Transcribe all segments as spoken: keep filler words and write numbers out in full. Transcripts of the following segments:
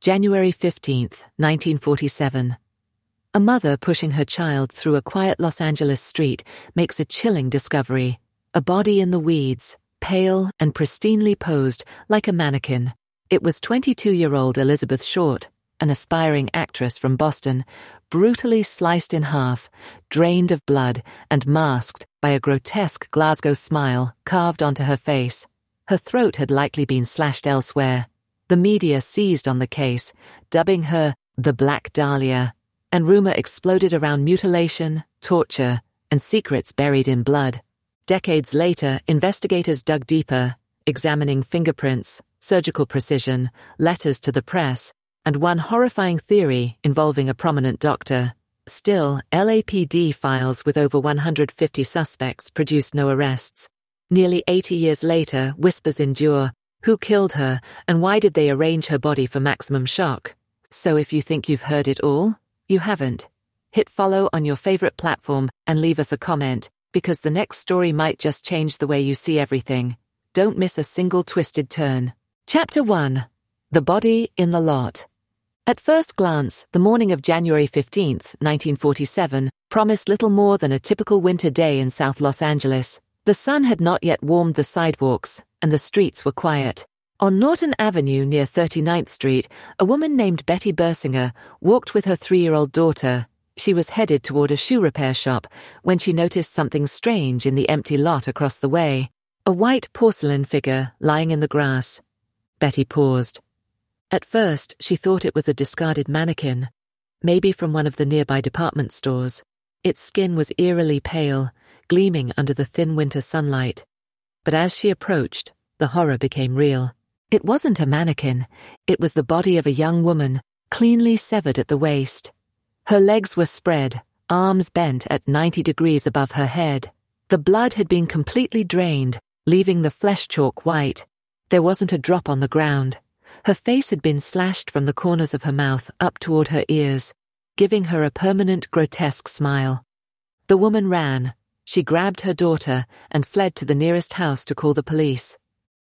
January fifteenth, nineteen forty-seven. A mother pushing her child through a quiet Los Angeles street makes a chilling discovery. A body in the weeds, pale and pristinely posed like a mannequin. It was twenty-two-year-old Elizabeth Short, an aspiring actress from Boston, brutally sliced in half, drained of blood, and masked by a grotesque Glasgow smile carved onto her face. Her throat had likely been slashed elsewhere. The media seized on the case, dubbing her the Black Dahlia, and rumor exploded around mutilation, torture, and secrets buried in blood. Decades later, investigators dug deeper, examining fingerprints, surgical precision, letters to the press, and one horrifying theory involving a prominent doctor. Still, L A P D files with over one hundred fifty suspects produced no arrests. Nearly eighty years later, whispers endure. Who killed her, and why did they arrange her body for maximum shock? So if you think you've heard it all, you haven't. Hit follow on your favorite platform and leave us a comment, because the next story might just change the way you see everything. Don't miss a single twisted turn. Chapter one. The Body in the Lot. At first glance, the morning of January fifteenth, nineteen forty-seven, promised little more than a typical winter day in South Los Angeles. The sun had not yet warmed the sidewalks, and the streets were quiet. On Norton Avenue near thirty-ninth Street, a woman named Betty Bersinger walked with her three-year-old daughter. She was headed toward a shoe repair shop when she noticed something strange in the empty lot across the way. A white porcelain figure lying in the grass. Betty paused. At first, she thought it was a discarded mannequin, maybe from one of the nearby department stores. Its skin was eerily pale, gleaming under the thin winter sunlight. But as she approached, the horror became real. It wasn't a mannequin. It was the body of a young woman, cleanly severed at the waist. Her legs were spread, arms bent at ninety degrees above her head. The blood had been completely drained, leaving the flesh chalk white. There wasn't a drop on the ground. Her face had been slashed from the corners of her mouth up toward her ears, giving her a permanent grotesque smile. The woman ran. She grabbed her daughter and fled to the nearest house to call the police.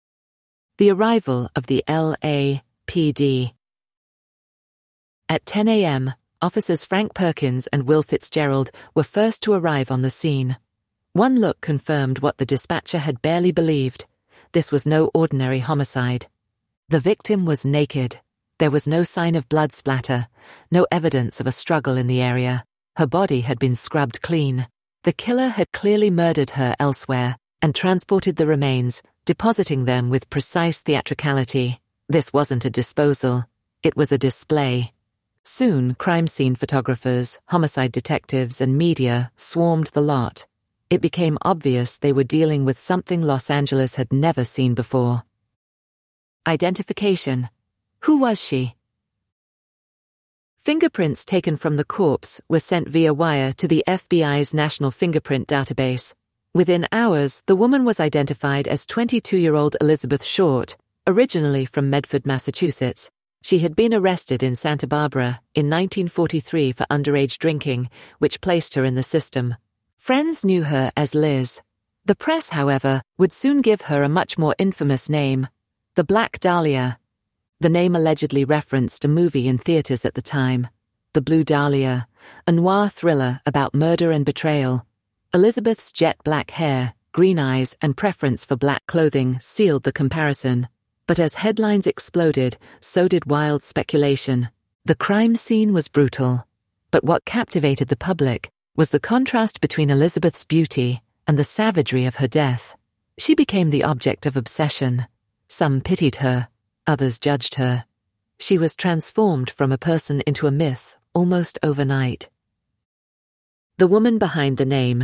The arrival of the L A P D. At ten a m, officers Frank Perkins and Will Fitzgerald were first to arrive on the scene. One look confirmed what the dispatcher had barely believed. This was no ordinary homicide. The victim was naked. There was no sign of blood splatter, no evidence of a struggle in the area. Her body had been scrubbed clean. The killer had clearly murdered her elsewhere and transported the remains, depositing them with precise theatricality. This wasn't a disposal. It was a display. Soon, crime scene photographers, homicide detectives, and media swarmed the lot. It became obvious they were dealing with something Los Angeles had never seen before. Identification. Who was she? Fingerprints taken from the corpse were sent via wire to the F B I's National Fingerprint Database. Within hours, the woman was identified as twenty-two-year-old Elizabeth Short, originally from Medford, Massachusetts. She had been arrested in Santa Barbara in nineteen forty-three for underage drinking, which placed her in the system. Friends knew her as Liz. The press, however, would soon give her a much more infamous name, the Black Dahlia. The name allegedly referenced a movie in theaters at the time, The Blue Dahlia, a noir thriller about murder and betrayal. Elizabeth's jet black hair, green eyes, and preference for black clothing sealed the comparison. But as headlines exploded, so did wild speculation. The crime scene was brutal. But what captivated the public was the contrast between Elizabeth's beauty and the savagery of her death. She became the object of obsession. Some pitied her. Others judged her. She was transformed from a person into a myth almost overnight. The woman behind the name.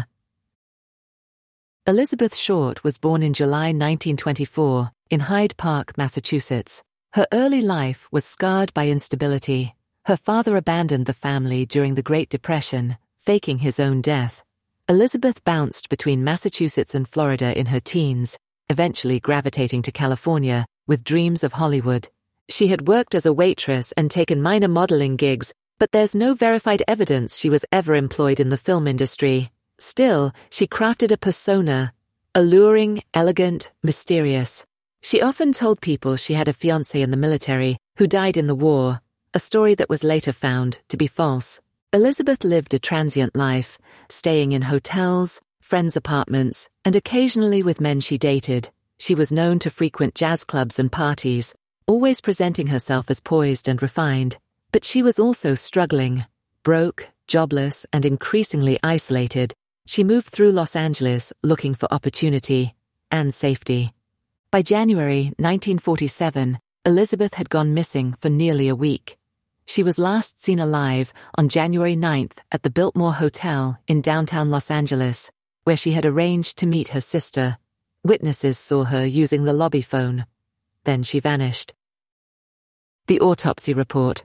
Elizabeth Short was born in July nineteen twenty-four in Hyde Park, Massachusetts. Her early life was scarred by instability. Her father abandoned the family during the Great Depression, faking his own death. Elizabeth bounced between Massachusetts and Florida in her teens, eventually gravitating to California with dreams of Hollywood. She had worked as a waitress and taken minor modeling gigs, but there's no verified evidence she was ever employed in the film industry. Still, she crafted a persona, alluring, elegant, mysterious. She often told people she had a fiancé in the military who died in the war, a story that was later found to be false. Elizabeth lived a transient life, staying in hotels, friends' apartments, and occasionally with men she dated. She was known to frequent jazz clubs and parties, always presenting herself as poised and refined. But she was also struggling. Broke, jobless, and increasingly isolated, she moved through Los Angeles looking for opportunity and safety. By January nineteen forty-seven, Elizabeth had gone missing for nearly a week. She was last seen alive on January ninth at the Biltmore Hotel in downtown Los Angeles, where she had arranged to meet her sister. Witnesses saw her using the lobby phone. Then she vanished. The autopsy report.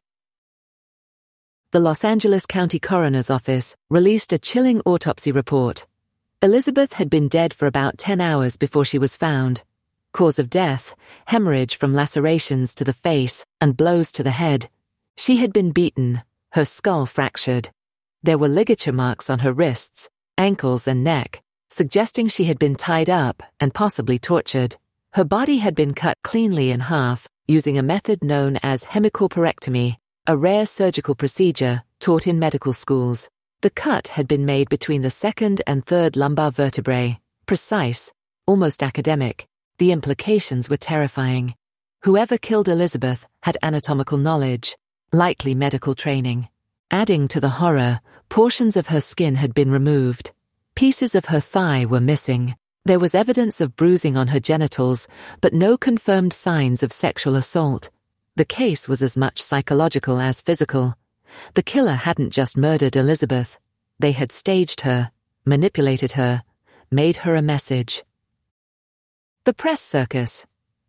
The Los Angeles County Coroner's Office released a chilling autopsy report. Elizabeth had been dead for about ten hours before she was found. Cause of death, hemorrhage from lacerations to the face and blows to the head. She had been beaten, her skull fractured. There were ligature marks on her wrists, ankles, and neck, suggesting she had been tied up and possibly tortured. Her body had been cut cleanly in half using a method known as hemicorporectomy, a rare surgical procedure taught in medical schools. The cut had been made between the second and third lumbar vertebrae, precise, almost academic. The implications were terrifying. Whoever killed Elizabeth had anatomical knowledge, likely medical training. Adding to the horror, portions of her skin had been removed. Pieces of her thigh were missing. There was evidence of bruising on her genitals, but no confirmed signs of sexual assault. The case was as much psychological as physical. The killer hadn't just murdered Elizabeth. They had staged her, manipulated her, made her a message. The press circus.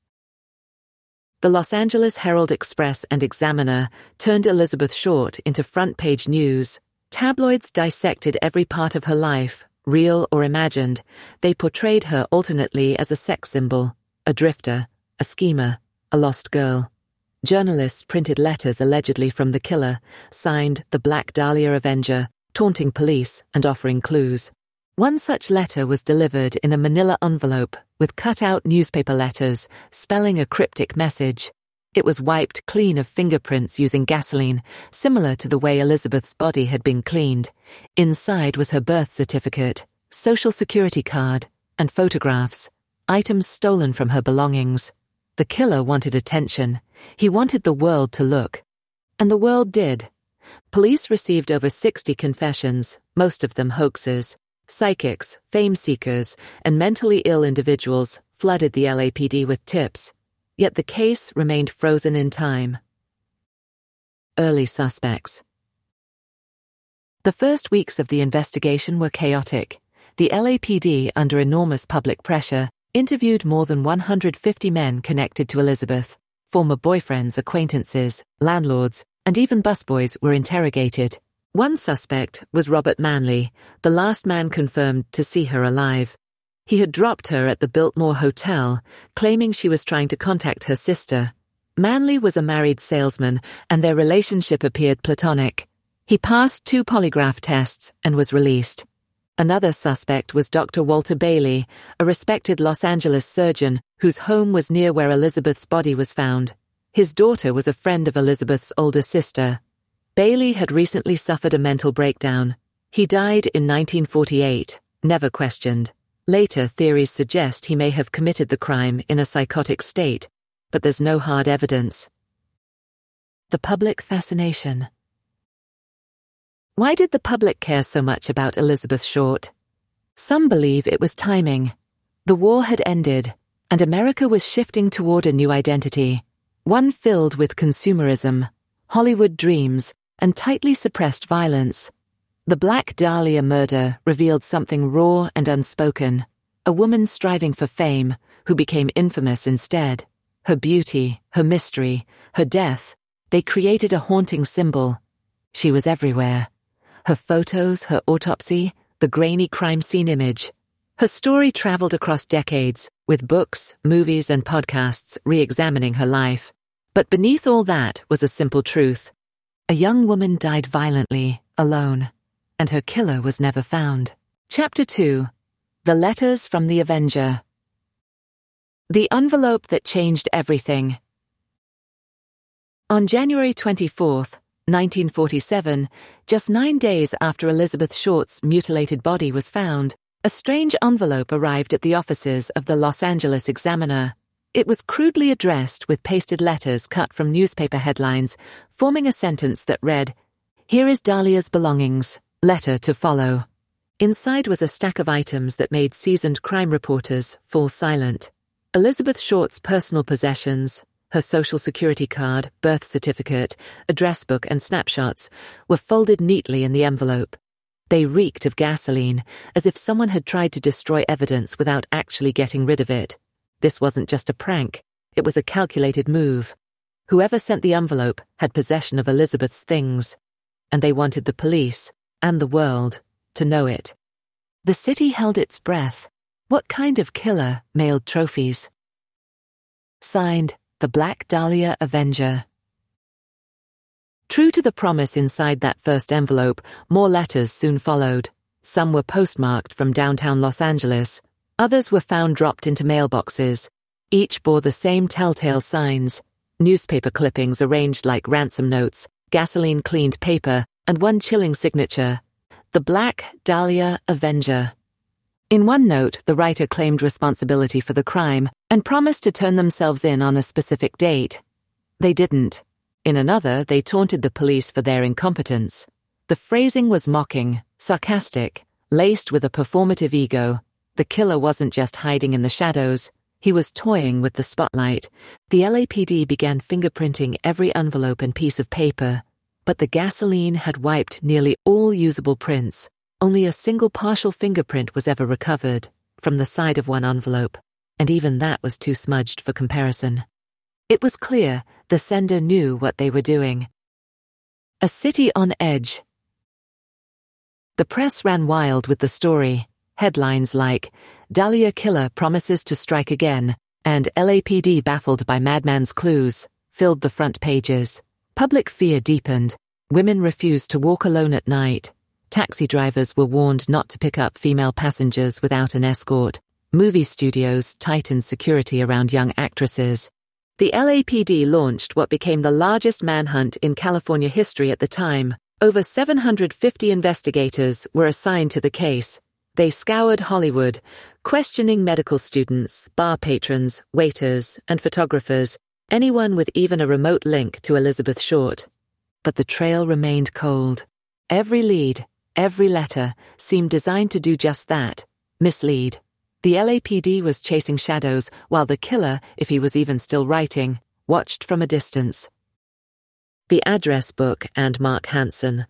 The Los Angeles Herald-Express and Examiner turned Elizabeth Short into front-page news. Tabloids dissected every part of her life, real or imagined. They portrayed her alternately as a sex symbol, a drifter, a schemer, a lost girl. Journalists printed letters allegedly from the killer, signed the Black Dahlia Avenger, taunting police and offering clues. One such letter was delivered in a manila envelope with cut-out newspaper letters spelling a cryptic message. It was wiped clean of fingerprints using gasoline, similar to the way Elizabeth's body had been cleaned. Inside was her birth certificate, social security card, and photographs, items stolen from her belongings. The killer wanted attention. He wanted the world to look. And the world did. Police received over sixty confessions, most of them hoaxes. Psychics, fame-seekers, and mentally ill individuals flooded the L A P D with tips. Yet the case remained frozen in time. Early suspects. The first weeks of the investigation were chaotic. The L A P D, under enormous public pressure, interviewed more than one hundred fifty men connected to Elizabeth. Former boyfriends, acquaintances, landlords, and even busboys were interrogated. One suspect was Robert Manley, the last man confirmed to see her alive. He had dropped her at the Biltmore Hotel, claiming she was trying to contact her sister. Manley was a married salesman, and their relationship appeared platonic. He passed two polygraph tests and was released. Another suspect was Doctor Walter Bailey, a respected Los Angeles surgeon whose home was near where Elizabeth's body was found. His daughter was a friend of Elizabeth's older sister. Bailey had recently suffered a mental breakdown. He died in nineteen forty-eight, never questioned. Later theories suggest he may have committed the crime in a psychotic state, but there's no hard evidence. The public fascination. Why did the public care so much about Elizabeth Short? Some believe it was timing. The war had ended, and America was shifting toward a new identity, one filled with consumerism, Hollywood dreams, and tightly suppressed violence. The Black Dahlia murder revealed something raw and unspoken, a woman striving for fame who became infamous instead. Her beauty, her mystery, her death, they created a haunting symbol. She was everywhere. Her photos, her autopsy, the grainy crime scene image. Her story traveled across decades, with books, movies, and podcasts re-examining her life. But beneath all that was a simple truth. A young woman died violently, alone, and her killer was never found. Chapter two. The Letters from the Avenger. The envelope that changed everything. On January twenty-fourth, nineteen forty-seven, just nine days after Elizabeth Short's mutilated body was found, a strange envelope arrived at the offices of the Los Angeles Examiner. It was crudely addressed with pasted letters cut from newspaper headlines, forming a sentence that read, "Here is Dahlia's belongings. Letter to follow." Inside was a stack of items that made seasoned crime reporters fall silent. Elizabeth Short's personal possessions, her social security card, birth certificate, address book, and snapshots were folded neatly in the envelope. They reeked of gasoline, as if someone had tried to destroy evidence without actually getting rid of it. This wasn't just a prank, it was a calculated move. Whoever sent the envelope had possession of Elizabeth's things, and they wanted the police, and the world, to know it. The city held its breath. What kind of killer mailed trophies? Signed, The Black Dahlia Avenger. True to the promise inside that first envelope, more letters soon followed. Some were postmarked from downtown Los Angeles. Others were found dropped into mailboxes. Each bore the same telltale signs: newspaper clippings arranged like ransom notes, gasoline-cleaned paper, and one chilling signature: The Black Dahlia Avenger. In one note, the writer claimed responsibility for the crime and promised to turn themselves in on a specific date. They didn't. In another, they taunted the police for their incompetence. The phrasing was mocking, sarcastic, laced with a performative ego. The killer wasn't just hiding in the shadows, he was toying with the spotlight. The L A P D began fingerprinting every envelope and piece of paper, but the gasoline had wiped nearly all usable prints. Only a single partial fingerprint was ever recovered, from the side of one envelope, and even that was too smudged for comparison. It was clear the sender knew what they were doing. A city on edge. The press ran wild with the story. Headlines like, "Dahlia Killer Promises to Strike Again," and "L A P D Baffled by Madman's Clues" filled the front pages. Public fear deepened. Women refused to walk alone at night. Taxi drivers were warned not to pick up female passengers without an escort. Movie studios tightened security around young actresses. The L A P D launched what became the largest manhunt in California history at the time. Over seven hundred fifty investigators were assigned to the case. They scoured Hollywood, questioning medical students, bar patrons, waiters, and photographers, anyone with even a remote link to Elizabeth Short. But the trail remained cold. Every lead, every letter, seemed designed to do just that: mislead. The L A P D was chasing shadows, while the killer, if he was even still writing, watched from a distance. The address book and Mark Hansen.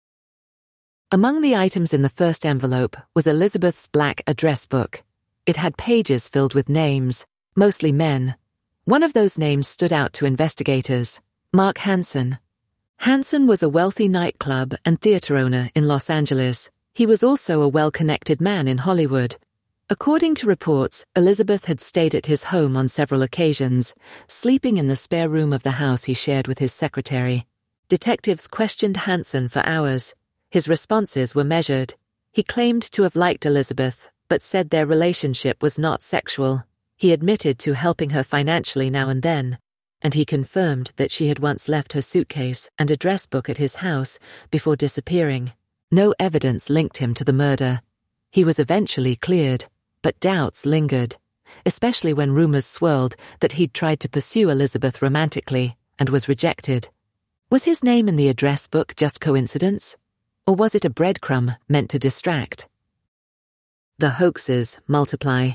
Among the items in the first envelope was Elizabeth's black address book. It had pages filled with names, mostly men. One of those names stood out to investigators: Mark Hansen. Hansen was a wealthy nightclub and theater owner in Los Angeles. He was also a well-connected man in Hollywood. According to reports, Elizabeth had stayed at his home on several occasions, sleeping in the spare room of the house he shared with his secretary. Detectives questioned Hansen for hours. His responses were measured. He claimed to have liked Elizabeth, but said their relationship was not sexual. He admitted to helping her financially now and then, and he confirmed that she had once left her suitcase and address book at his house before disappearing. No evidence linked him to the murder. He was eventually cleared, but doubts lingered, especially when rumors swirled that he'd tried to pursue Elizabeth romantically and was rejected. Was his name in the address book just coincidence? Or was it a breadcrumb meant to distract? The hoaxes multiply.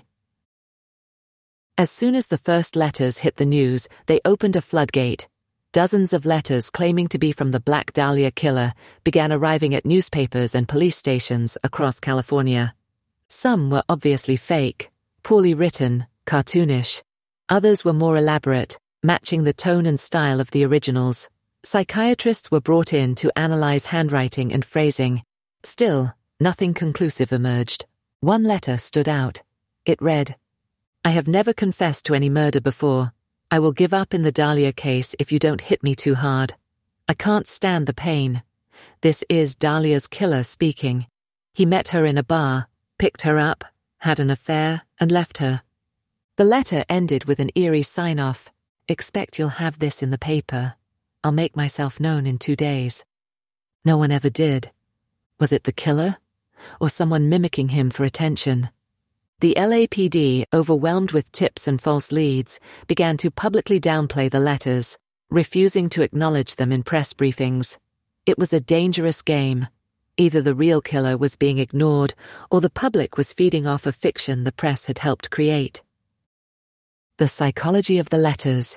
As soon as the first letters hit the news, they opened a floodgate. Dozens of letters claiming to be from the Black Dahlia Killer began arriving at newspapers and police stations across California. Some were obviously fake, poorly written, cartoonish. Others were more elaborate, matching the tone and style of the originals. Psychiatrists were brought in to analyze handwriting and phrasing. Still, nothing conclusive emerged. One letter stood out. It read, "I have never confessed to any murder before. I will give up in the Dahlia case if you don't hit me too hard. I can't stand the pain. This is Dahlia's killer speaking. He met her in a bar, picked her up, had an affair, and left her." The letter ended with an eerie sign-off. "Expect you'll have this in the paper." I'll make myself known in two days. No one ever did. Was it the killer? Or someone mimicking him for attention? The L A P D, overwhelmed with tips and false leads, began to publicly downplay the letters, refusing to acknowledge them in press briefings. It was a dangerous game. Either the real killer was being ignored, or the public was feeding off a fiction the press had helped create. The psychology of the letters.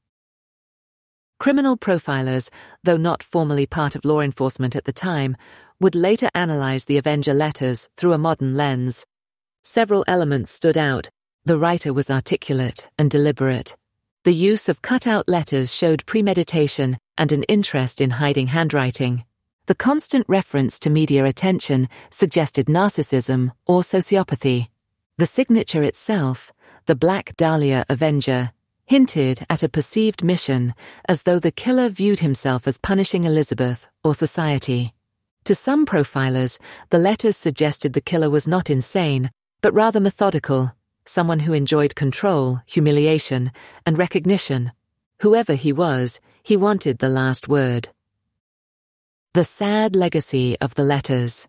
Criminal profilers, though not formally part of law enforcement at the time, would later analyze the Avenger letters through a modern lens. Several elements stood out. The writer was articulate and deliberate. The use of cut-out letters showed premeditation and an interest in hiding handwriting. The constant reference to media attention suggested narcissism or sociopathy. The signature itself, the Black Dahlia Avenger, hinted at a perceived mission, as though the killer viewed himself as punishing Elizabeth or society. To some profilers, the letters suggested the killer was not insane, but rather methodical, someone who enjoyed control, humiliation, and recognition. Whoever he was, he wanted the last word. The sad legacy of the letters.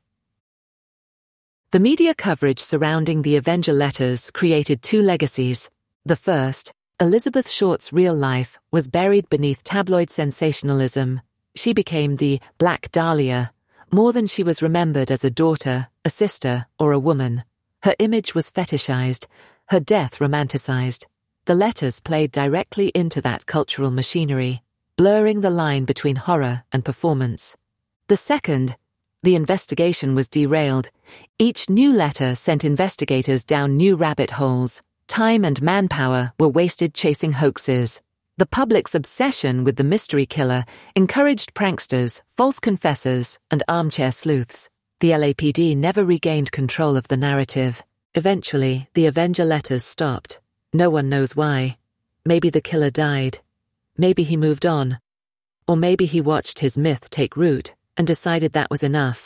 The media coverage surrounding the Avenger letters created two legacies. The first, Elizabeth Short's real life, was buried beneath tabloid sensationalism. She became the Black Dahlia, more than she was remembered as a daughter, a sister, or a woman. Her image was fetishized, her death romanticized. The letters played directly into that cultural machinery, blurring the line between horror and performance. The second, the investigation was derailed. Each new letter sent investigators down new rabbit holes. Time and manpower were wasted chasing hoaxes. The public's obsession with the mystery killer encouraged pranksters, false confessors, and armchair sleuths. The L A P D never regained control of the narrative. Eventually, the Avenger letters stopped. No one knows why. Maybe the killer died. Maybe he moved on. Or maybe he watched his myth take root and decided that was enough.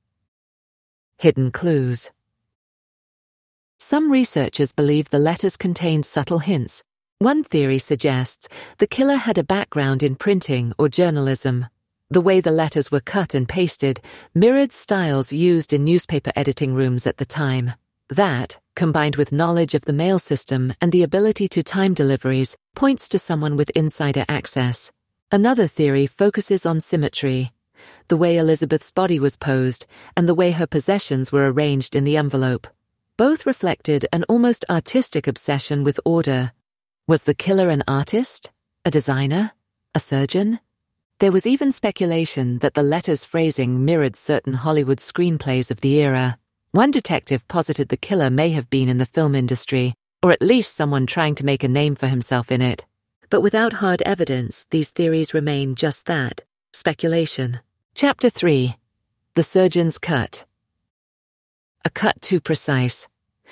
Hidden clues. Some researchers believe the letters contained subtle hints. One theory suggests the killer had a background in printing or journalism. The way the letters were cut and pasted mirrored styles used in newspaper editing rooms at the time. That, combined with knowledge of the mail system and the ability to time deliveries, points to someone with insider access. Another theory focuses on symmetry. The way Elizabeth's body was posed and the way her possessions were arranged in the envelope. Both reflected an almost artistic obsession with order. Was the killer an artist? A designer? A surgeon? There was even speculation that the letter's phrasing mirrored certain Hollywood screenplays of the era. One detective posited the killer may have been in the film industry, or at least someone trying to make a name for himself in it. But without hard evidence, these theories remain just that, speculation. Chapter three. The Surgeon's Cut. A cut too precise.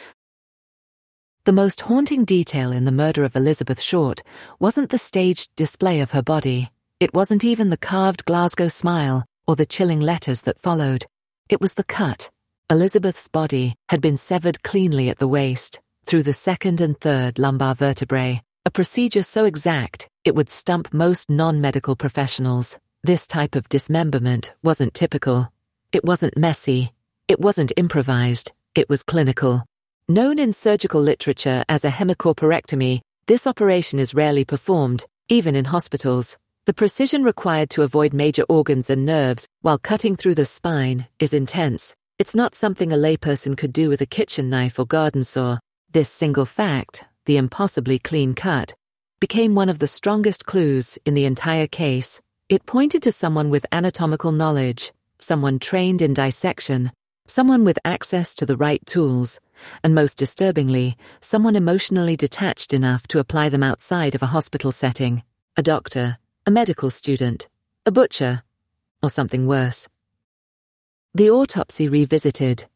The most haunting detail in the murder of Elizabeth Short wasn't the staged display of her body. It wasn't even the carved Glasgow smile or the chilling letters that followed. It was the cut. Elizabeth's body had been severed cleanly at the waist, through the second and third lumbar vertebrae, a procedure so exact it would stump most non-medical professionals. This type of dismemberment wasn't typical. It wasn't messy. It wasn't improvised. It was clinical. Known in surgical literature as a hemicorporectomy, this operation is rarely performed, even in hospitals. The precision required to avoid major organs and nerves while cutting through the spine is intense. It's not something a layperson could do with a kitchen knife or garden saw. This single fact, the impossibly clean cut, became one of the strongest clues in the entire case. It pointed to someone with anatomical knowledge, someone trained in dissection, someone with access to the right tools, and most disturbingly, someone emotionally detached enough to apply them outside of a hospital setting. A doctor, a medical student, a butcher, or something worse. The autopsy revisited.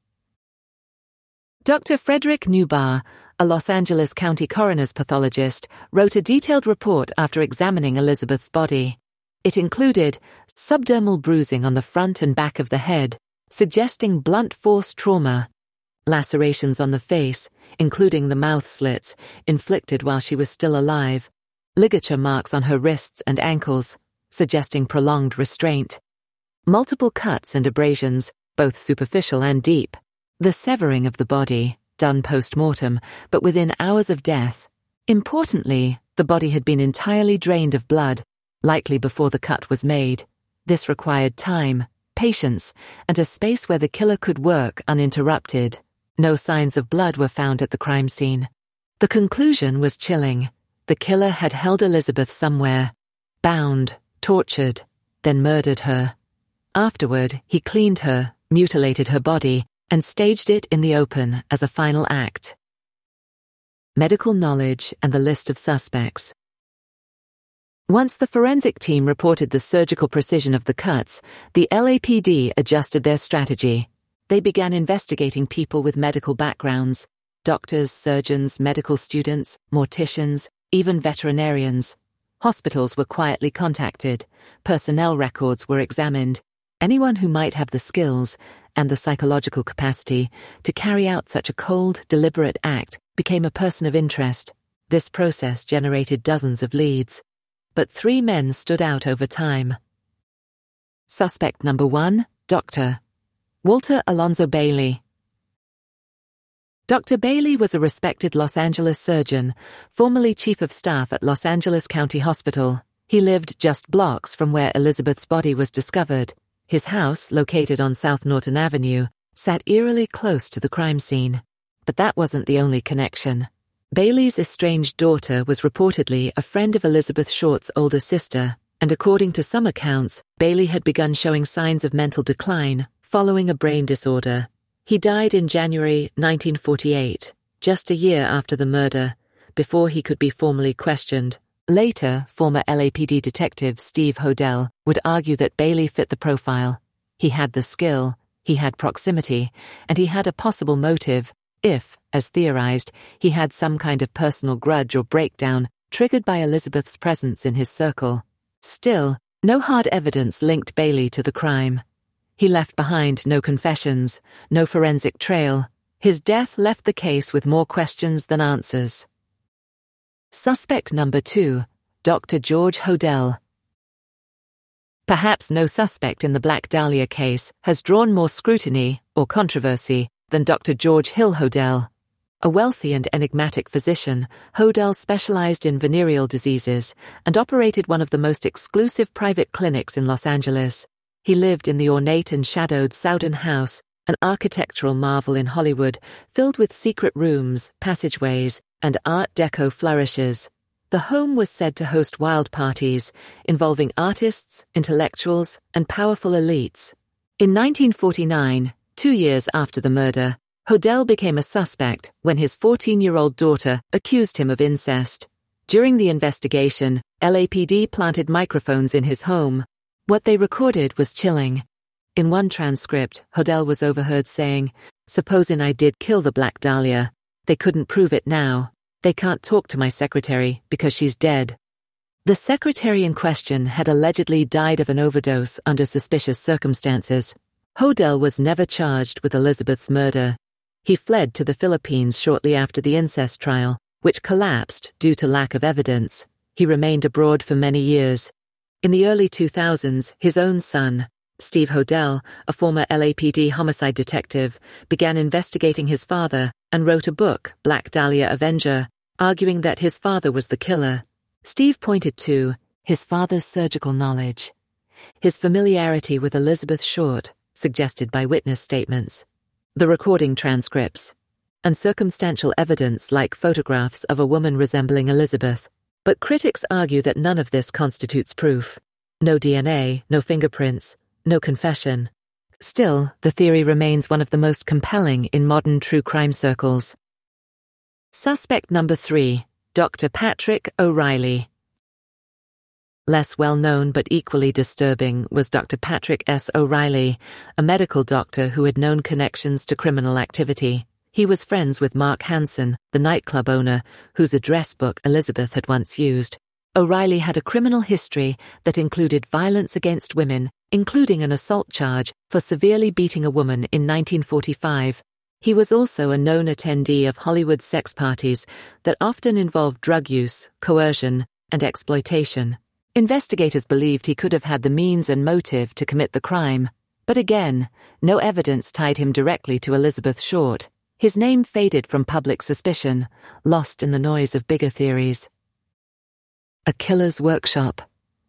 Doctor Frederick Newbar, a Los Angeles County coroner's pathologist, wrote a detailed report after examining Elizabeth's body. It included subdermal bruising on the front and back of the head, suggesting blunt force trauma, lacerations on the face, including the mouth slits, inflicted while she was still alive, ligature marks on her wrists and ankles, suggesting prolonged restraint. Multiple cuts and abrasions, both superficial and deep. The severing of the body, done post-mortem, but within hours of death. Importantly, the body had been entirely drained of blood, likely before the cut was made. This required time, patience, and a space where the killer could work uninterrupted. No signs of blood were found at the crime scene. The conclusion was chilling. The killer had held Elizabeth somewhere, bound, tortured, then murdered her. Afterward, he cleaned her, mutilated her body, and staged it in the open as a final act. Medical knowledge and the list of suspects. Once the forensic team reported the surgical precision of the cuts, the L A P D adjusted their strategy. They began investigating people with medical backgrounds: doctors, surgeons, medical students, morticians, even veterinarians. Hospitals were quietly contacted. Personnel records were examined. Anyone who might have the skills and the psychological capacity to carry out such a cold, deliberate act became a person of interest. This process generated dozens of leads. But three men stood out over time. Suspect number one, Doctor Walter Alonzo Bailey. Doctor Bailey was a respected Los Angeles surgeon, formerly chief of staff at Los Angeles County Hospital. He lived just blocks from where Elizabeth's body was discovered. His house, located on South Norton Avenue, sat eerily close to the crime scene. But that wasn't the only connection. Bailey's estranged daughter was reportedly a friend of Elizabeth Short's older sister, and according to some accounts, Bailey had begun showing signs of mental decline following a brain disorder. He died in January nineteen forty-eight, just a year after the murder, before he could be formally questioned. Later, former L A P D detective Steve Hodel would argue that Bailey fit the profile. He had the skill, he had proximity, and he had a possible motive if, as theorized, he had some kind of personal grudge or breakdown triggered by Elizabeth's presence in his circle. Still, no hard evidence linked Bailey to the crime. He left behind no confessions, no forensic trail. His death left the case with more questions than answers. Suspect number two, Doctor George Hodel. Perhaps no suspect in the Black Dahlia case has drawn more scrutiny or controversy than Doctor George Hill Hodel. A wealthy and enigmatic physician, Hodel specialized in venereal diseases and operated one of the most exclusive private clinics in Los Angeles. He lived in the ornate and shadowed Sowden House, an architectural marvel in Hollywood, filled with secret rooms, passageways, and Art Deco flourishes. The home was said to host wild parties involving artists, intellectuals, and powerful elites. In nineteen forty-nine, two years after the murder, Hodel became a suspect when his fourteen-year-old daughter accused him of incest. During the investigation, L A P D planted microphones in his home. What they recorded was chilling. In one transcript, Hodel was overheard saying, "Supposin' I did kill the Black Dahlia. They couldn't prove it now. They can't talk to my secretary because she's dead." The secretary in question had allegedly died of an overdose under suspicious circumstances. Hodel was never charged with Elizabeth's murder. He fled to the Philippines shortly after the incest trial, which collapsed due to lack of evidence. He remained abroad for many years. In the early two thousands, his own son, Steve Hodel, a former L A P D homicide detective, began investigating his father and wrote a book, Black Dahlia Avenger, arguing that his father was the killer. Steve pointed to his father's surgical knowledge, his familiarity with Elizabeth Short, suggested by witness statements, the recording transcripts, and circumstantial evidence like photographs of a woman resembling Elizabeth. But critics argue that none of this constitutes proof. No D N A, no fingerprints, no confession. Still, the theory remains one of the most compelling in modern true crime circles. Suspect number three, Doctor Patrick O'Reilly. Less well-known but equally disturbing was Doctor Patrick S. O'Reilly, a medical doctor who had known connections to criminal activity. He was friends with Mark Hansen, the nightclub owner, whose address book Elizabeth had once used. O'Reilly had a criminal history that included violence against women, including an assault charge for severely beating a woman in nineteen forty-five. He was also a known attendee of Hollywood sex parties that often involved drug use, coercion, and exploitation. Investigators believed he could have had the means and motive to commit the crime, but again, no evidence tied him directly to Elizabeth Short. His name faded from public suspicion, lost in the noise of bigger theories. A killer's workshop.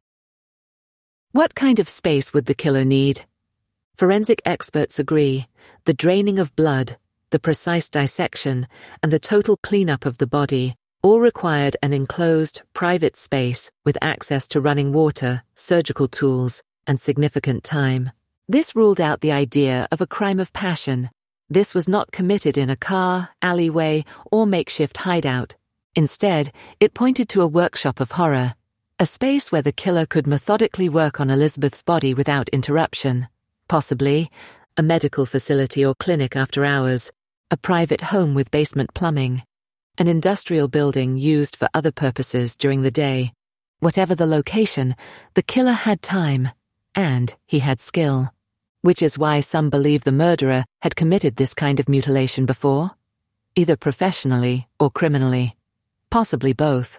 What kind of space would the killer need? Forensic experts agree the draining of blood, the precise dissection, and the total cleanup of the body all required an enclosed, private space with access to running water, surgical tools, and significant time. This ruled out the idea of a crime of passion. This was not committed in a car, alleyway, or makeshift hideout. Instead, it pointed to a workshop of horror, a space where the killer could methodically work on Elizabeth's body without interruption. Possibly a medical facility or clinic after hours, a private home with basement plumbing, an industrial building used for other purposes during the day. Whatever the location, the killer had time, and he had skill. Which is why some believe the murderer had committed this kind of mutilation before, either professionally or criminally, possibly both.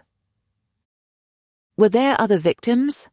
Were there other victims?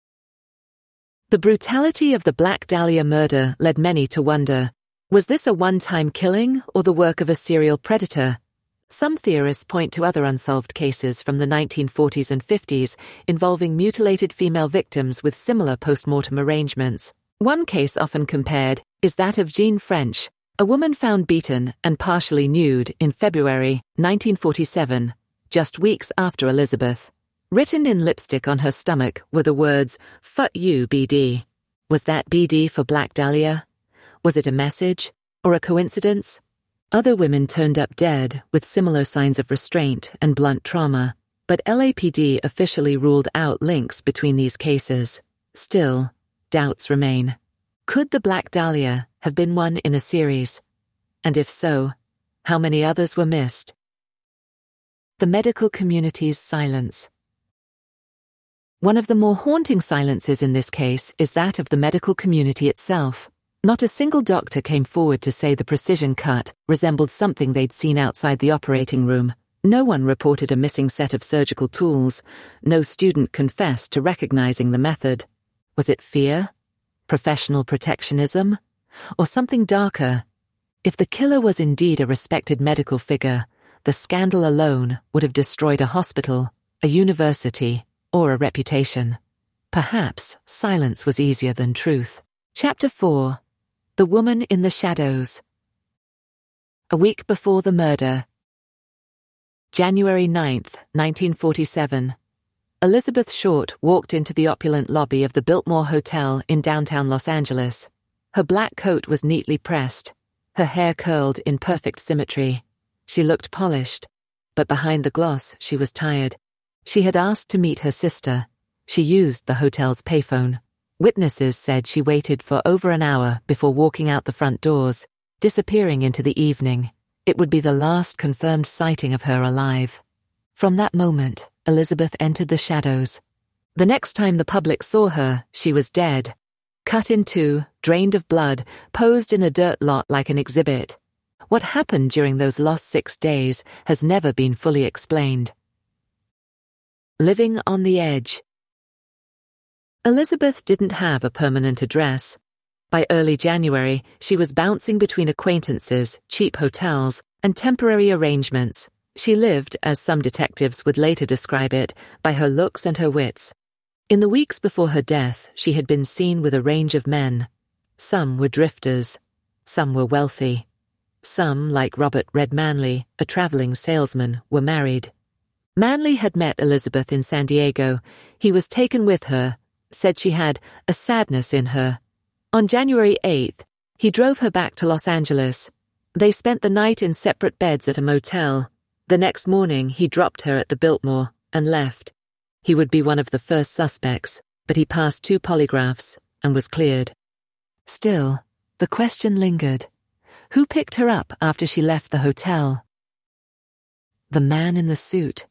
The brutality of the Black Dahlia murder led many to wonder, was this a one-time killing or the work of a serial predator? Some theorists point to other unsolved cases from the nineteen forties and fifties involving mutilated female victims with similar post-mortem arrangements. One case often compared is that of Jean French, a woman found beaten and partially nude in February nineteen forty-seven, just weeks after Elizabeth. Written in lipstick on her stomach were the words, "Fuck you, B D." Was that B D for Black Dahlia? Was it a message, or a coincidence? Other women turned up dead with similar signs of restraint and blunt trauma, but L A P D officially ruled out links between these cases. Still, doubts remain. Could the Black Dahlia have been one in a series? And if so, how many others were missed? The medical community's silence. One of the more haunting silences in this case is that of the medical community itself. Not a single doctor came forward to say the precision cut resembled something they'd seen outside the operating room. No one reported a missing set of surgical tools. No student confessed to recognizing the method. Was it fear? Professional protectionism? Or something darker? If the killer was indeed a respected medical figure, the scandal alone would have destroyed a hospital, a university, or a reputation. Perhaps silence was easier than truth. Chapter four. The Woman in the Shadows. A week before the murder. January ninth, nineteen forty-seven. Elizabeth Short walked into the opulent lobby of the Biltmore Hotel in downtown Los Angeles. Her black coat was neatly pressed, her hair curled in perfect symmetry. She looked polished, but behind the gloss she was tired. She had asked to meet her sister. She used the hotel's payphone. Witnesses said she waited for over an hour before walking out the front doors, disappearing into the evening. It would be the last confirmed sighting of her alive. From that moment, Elizabeth entered the shadows. The next time the public saw her, she was dead. Cut in two, drained of blood, posed in a dirt lot like an exhibit. What happened during those lost six days has never been fully explained. Living on the edge. Elizabeth didn't have a permanent address. By early January, she was bouncing between acquaintances, cheap hotels, and temporary arrangements. She lived, as some detectives would later describe it, by her looks and her wits. In the weeks before her death, she had been seen with a range of men. Some were drifters. Some were wealthy. Some, like Robert Red Manley, a traveling salesman, were married. Manley had met Elizabeth in San Diego. He was taken with her, said she had a sadness in her. On January eighth, he drove her back to Los Angeles. They spent the night in separate beds at a motel. The next morning, he dropped her at the Biltmore and left. He would be one of the first suspects, but he passed two polygraphs and was cleared. Still, the question lingered. Who picked her up after she left the hotel? The man in the suit.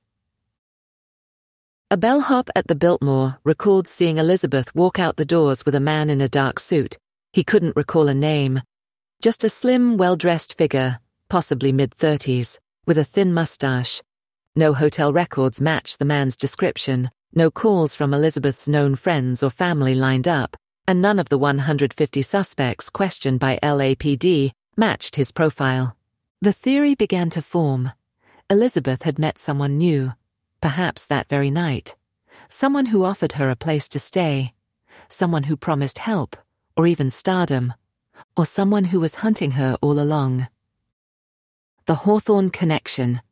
A bellhop at the Biltmore recalled seeing Elizabeth walk out the doors with a man in a dark suit. He couldn't recall a name. Just a slim, well-dressed figure, possibly mid-thirties, with a thin mustache. No hotel records matched the man's description, No calls from Elizabeth's known friends or family lined up, and none of the one hundred fifty suspects questioned by L A P D matched his profile. The theory began to form. Elizabeth had met someone new, perhaps that very night. Someone who offered her a place to stay. Someone who promised help, or even stardom. Or someone who was hunting her all along. The Hawthorne Connection.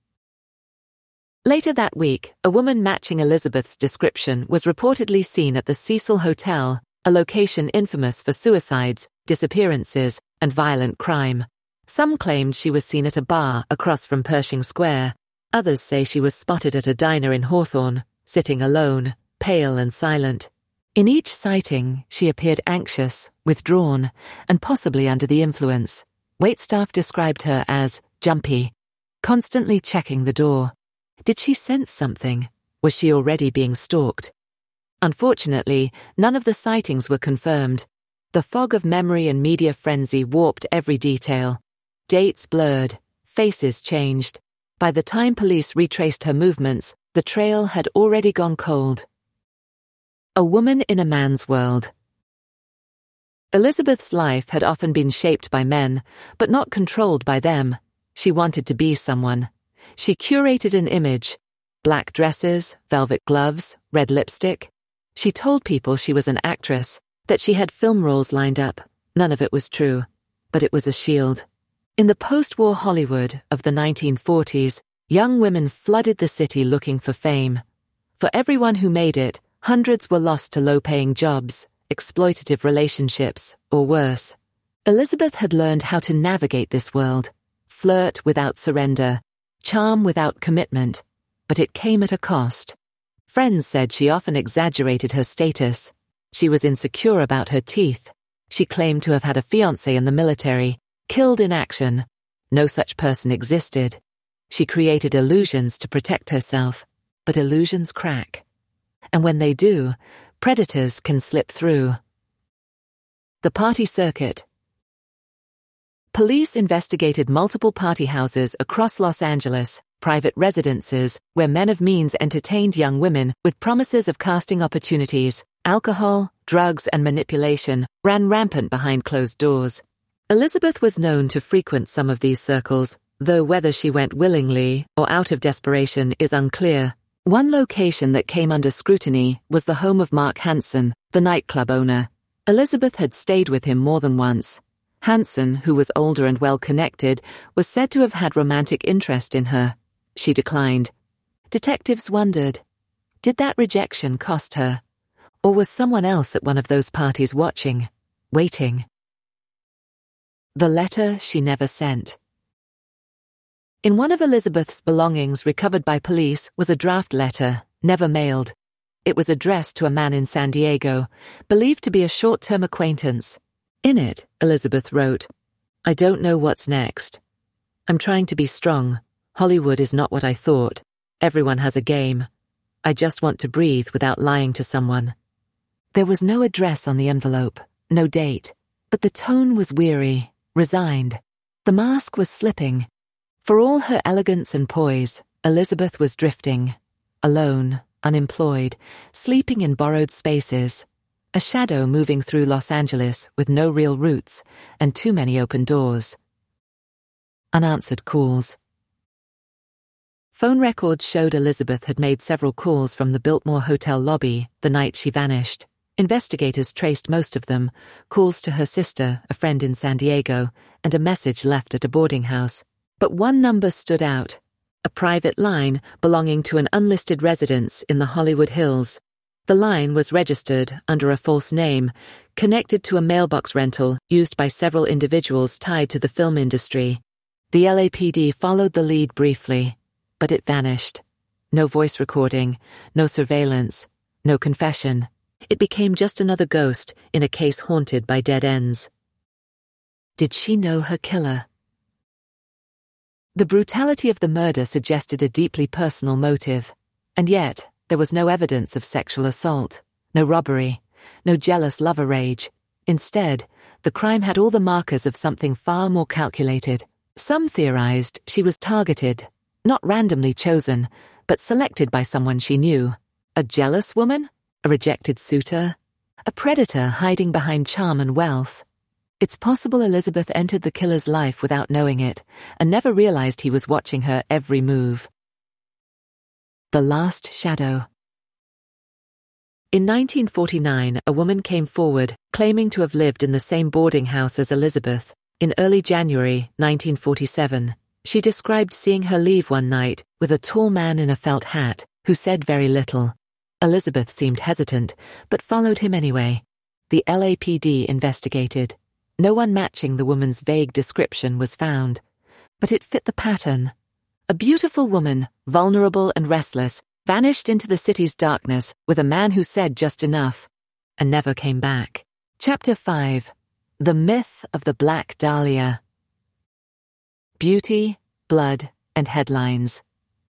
Later that week, a woman matching Elizabeth's description was reportedly seen at the Cecil Hotel, a location infamous for suicides, disappearances, and violent crime. Some claimed she was seen at a bar across from Pershing Square. Others say she was spotted at a diner in Hawthorne, sitting alone, pale and silent. In each sighting, she appeared anxious, withdrawn, and possibly under the influence. Waitstaff described her as jumpy, constantly checking the door. Did she sense something? Was she already being stalked? Unfortunately, none of the sightings were confirmed. The fog of memory and media frenzy warped every detail. Dates blurred, faces changed. By the time police retraced her movements, the trail had already gone cold. A woman in a man's world. Elizabeth's life had often been shaped by men, but not controlled by them. She wanted to be someone. She curated an image. Black dresses, velvet gloves, red lipstick. She told people she was an actress, that she had film roles lined up. None of it was true, but it was a shield. In the post-war Hollywood of the nineteen forties, young women flooded the city looking for fame. For everyone who made it, hundreds were lost to low-paying jobs, exploitative relationships, or worse. Elizabeth had learned how to navigate this world, flirt without surrender, charm without commitment, but it came at a cost. Friends said she often exaggerated her status. She was insecure about her teeth. She claimed to have had a fiancé in the military, killed in action. No such person existed. She created illusions to protect herself, but illusions crack. And when they do, predators can slip through. The party circuit. Police investigated multiple party houses across Los Angeles, private residences, where men of means entertained young women with promises of casting opportunities. Alcohol, drugs, and manipulation ran rampant behind closed doors. Elizabeth was known to frequent some of these circles, though whether she went willingly or out of desperation is unclear. One location that came under scrutiny was the home of Mark Hansen, the nightclub owner. Elizabeth had stayed with him more than once. Hansen, who was older and well-connected, was said to have had romantic interest in her. She declined. Detectives wondered, did that rejection cost her? Or was someone else at one of those parties watching, waiting? The letter she never sent. In one of Elizabeth's belongings recovered by police was a draft letter, never mailed. It was addressed to a man in San Diego, believed to be a short-term acquaintance. In it, Elizabeth wrote, "I don't know what's next. I'm trying to be strong. Hollywood is not what I thought. Everyone has a game. I just want to breathe without lying to someone." There was no address on the envelope, no date, but the tone was weary, resigned. The mask was slipping. For all her elegance and poise, Elizabeth was drifting, alone, unemployed, sleeping in borrowed spaces, a shadow moving through Los Angeles with no real roots and too many open doors. Unanswered calls. Phone records showed Elizabeth had made several calls from the Biltmore Hotel lobby the night she vanished. Investigators traced most of them, calls to her sister, a friend in San Diego, and a message left at a boarding house. But one number stood out, a private line belonging to an unlisted residence in the Hollywood Hills. The line was registered under a false name, connected to a mailbox rental used by several individuals tied to the film industry. The L A P D followed the lead briefly, but it vanished. No voice recording, no surveillance, no confession. It became just another ghost in a case haunted by dead ends. Did she know her killer? The brutality of the murder suggested a deeply personal motive, and yet there was no evidence of sexual assault, no robbery, no jealous lover rage. Instead, the crime had all the markers of something far more calculated. Some theorized she was targeted, not randomly chosen, but selected by someone she knew. A jealous woman? A rejected suitor? A predator hiding behind charm and wealth? It's possible Elizabeth entered the killer's life without knowing it, and never realized he was watching her every move. The Last Shadow. In nineteen forty-nine, a woman came forward, claiming to have lived in the same boarding house as Elizabeth. In early January nineteen forty-seven, she described seeing her leave one night with a tall man in a felt hat, who said very little. Elizabeth seemed hesitant, but followed him anyway. The L A P D investigated. No one matching the woman's vague description was found. But it fit the pattern. A beautiful woman, vulnerable and restless, vanished into the city's darkness with a man who said just enough, and never came back. Chapter five. The Myth of the Black Dahlia. Beauty, blood, and headlines.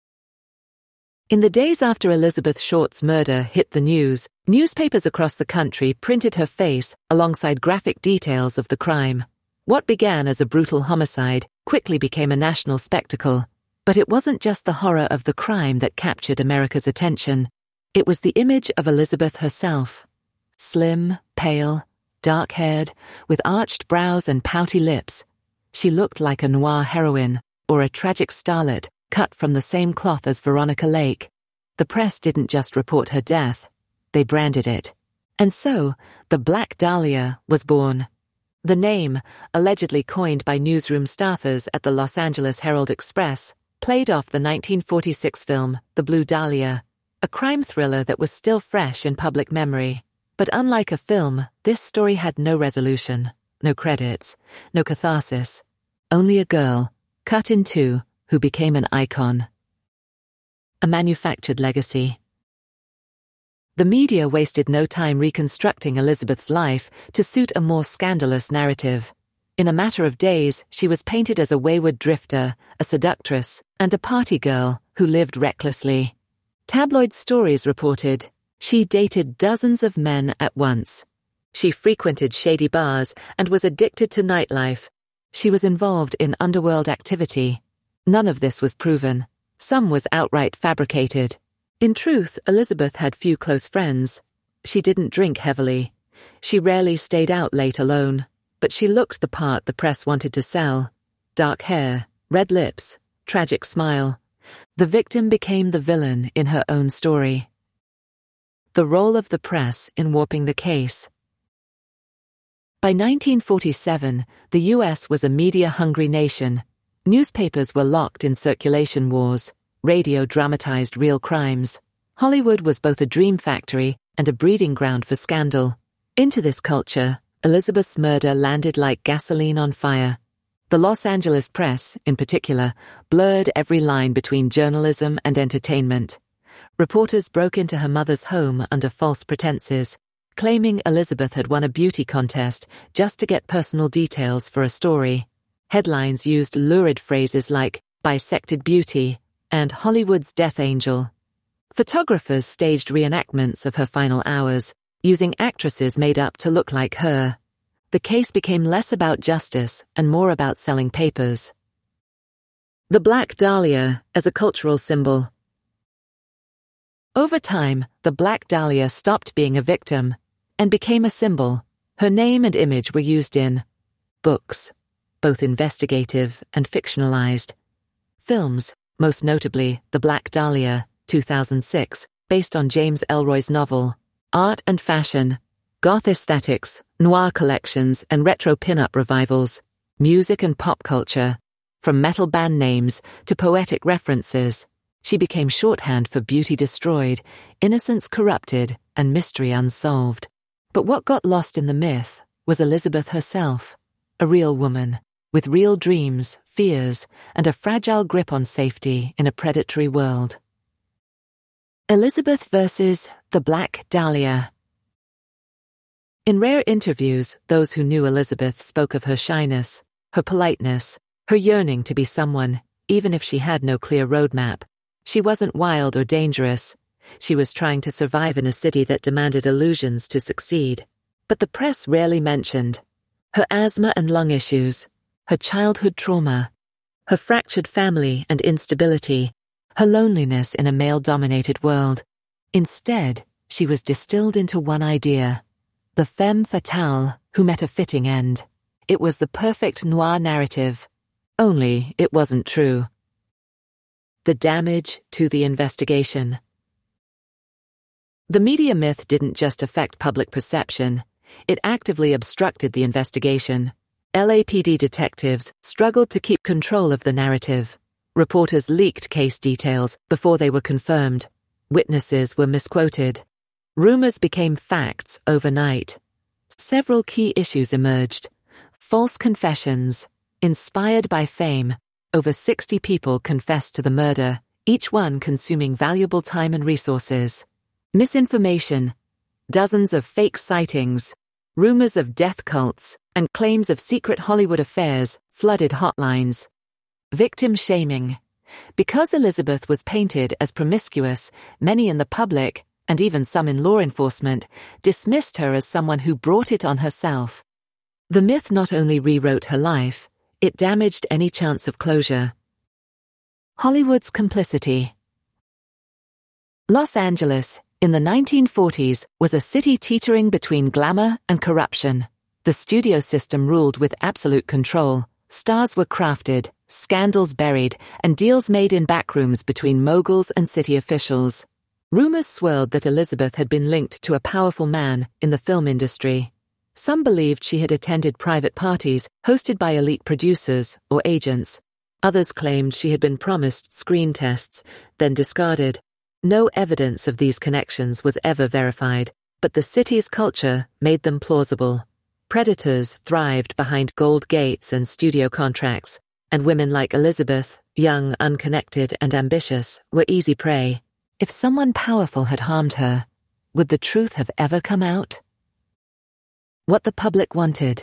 In the days after Elizabeth Short's murder hit the news, newspapers across the country printed her face alongside graphic details of the crime. What began as a brutal homicide quickly became a national spectacle. But it wasn't just the horror of the crime that captured America's attention. It was the image of Elizabeth herself. Slim, pale, dark-haired, with arched brows and pouty lips. She looked like a noir heroine, or a tragic starlet, cut from the same cloth as Veronica Lake. The press didn't just report her death, they branded it. And so, the Black Dahlia was born. The name, allegedly coined by newsroom staffers at the Los Angeles Herald-Express, played off the nineteen forty-six film The Blue Dahlia, a crime thriller that was still fresh in public memory. But unlike a film, this story had no resolution, no credits, no catharsis. Only a girl, cut in two, who became an icon. A manufactured legacy. The media wasted no time reconstructing Elizabeth's life to suit a more scandalous narrative. In a matter of days, she was painted as a wayward drifter, a seductress, and a party girl who lived recklessly. Tabloid stories reported she dated dozens of men at once. She frequented shady bars and was addicted to nightlife. She was involved in underworld activity. None of this was proven. Some was outright fabricated. In truth, Elizabeth had few close friends. She didn't drink heavily. She rarely stayed out late alone. But she looked the part the press wanted to sell. Dark hair, red lips, tragic smile. The victim became the villain in her own story. The role of the press in warping the case. By nineteen forty-seven, the U S was a media-hungry nation. Newspapers were locked in circulation wars. Radio dramatized real crimes. Hollywood was both a dream factory and a breeding ground for scandal. Into this culture, Elizabeth's murder landed like gasoline on fire. The Los Angeles press, in particular, blurred every line between journalism and entertainment. Reporters broke into her mother's home under false pretenses, claiming Elizabeth had won a beauty contest just to get personal details for a story. Headlines used lurid phrases like bisected beauty and Hollywood's death angel. Photographers staged reenactments of her final hours, using actresses made up to look like her. The case became less about justice and more about selling papers. The Black Dahlia as a cultural symbol. Over time, the Black Dahlia stopped being a victim and became a symbol. Her name and image were used in books, both investigative and fictionalized. Films, most notably The Black Dahlia, two thousand six, based on James Ellroy's novel. Art and fashion, goth aesthetics, noir collections, and retro pin-up revivals, music and pop culture, from metal band names to poetic references. She became shorthand for beauty destroyed, innocence corrupted, and mystery unsolved. But what got lost in the myth was Elizabeth herself, a real woman, with real dreams, fears, and a fragile grip on safety in a predatory world. Elizabeth versus the Black Dahlia. In rare interviews, those who knew Elizabeth spoke of her shyness, her politeness, her yearning to be someone, even if she had no clear roadmap. She wasn't wild or dangerous. She was trying to survive in a city that demanded illusions to succeed. But the press rarely mentioned her asthma and lung issues, her childhood trauma, her fractured family and instability, her loneliness in a male-dominated world. Instead, she was distilled into one idea: the femme fatale who met a fitting end. It was the perfect noir narrative. Only it wasn't true. The damage to the investigation. The media myth didn't just affect public perception, it actively obstructed the investigation. L A P D detectives struggled to keep control of the narrative. Reporters leaked case details before they were confirmed. Witnesses were misquoted. Rumors became facts overnight. Several key issues emerged. False confessions. Inspired by fame, over sixty people confessed to the murder, each one consuming valuable time and resources. Misinformation. Dozens of fake sightings, rumors of death cults, and claims of secret Hollywood affairs flooded hotlines. Victim shaming. Because Elizabeth was painted as promiscuous, many in the public, and even some in law enforcement, dismissed her as someone who brought it on herself. The myth not only rewrote her life, it damaged any chance of closure. Hollywood's complicity. Los Angeles, in the nineteen forties, was a city teetering between glamour and corruption. The studio system ruled with absolute control. Stars were crafted, scandals buried, and deals made in backrooms between moguls and city officials. Rumors swirled that Elizabeth had been linked to a powerful man in the film industry. Some believed she had attended private parties hosted by elite producers or agents. Others claimed she had been promised screen tests, then discarded. No evidence of these connections was ever verified, but the city's culture made them plausible. Predators thrived behind gold gates and studio contracts, and women like Elizabeth, young, unconnected, and ambitious, were easy prey. If someone powerful had harmed her, would the truth have ever come out? What the public wanted.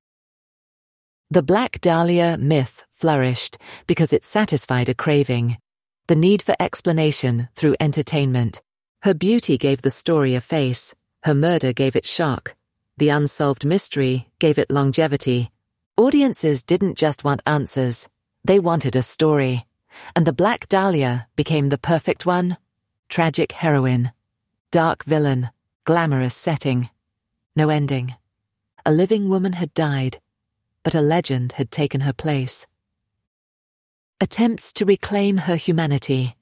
The Black Dahlia myth flourished because it satisfied a craving, the need for explanation through entertainment. Her beauty gave the story a face, her murder gave it shock, the unsolved mystery gave it longevity. Audiences didn't just want answers, they wanted a story, and the Black Dahlia became the perfect one. Tragic heroine, dark villain, glamorous setting, no ending. A living woman had died, but a legend had taken her place. Attempts to reclaim her humanity.